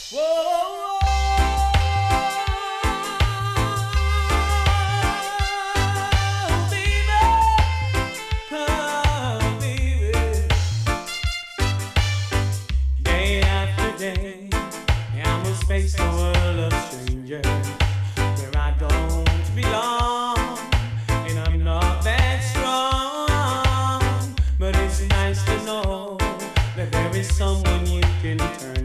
Whoa, baby, oh, baby. Day after day, I must face the world of strangers where I don't belong, and I'm not that strong. But it's nice to know that there is someone you can turn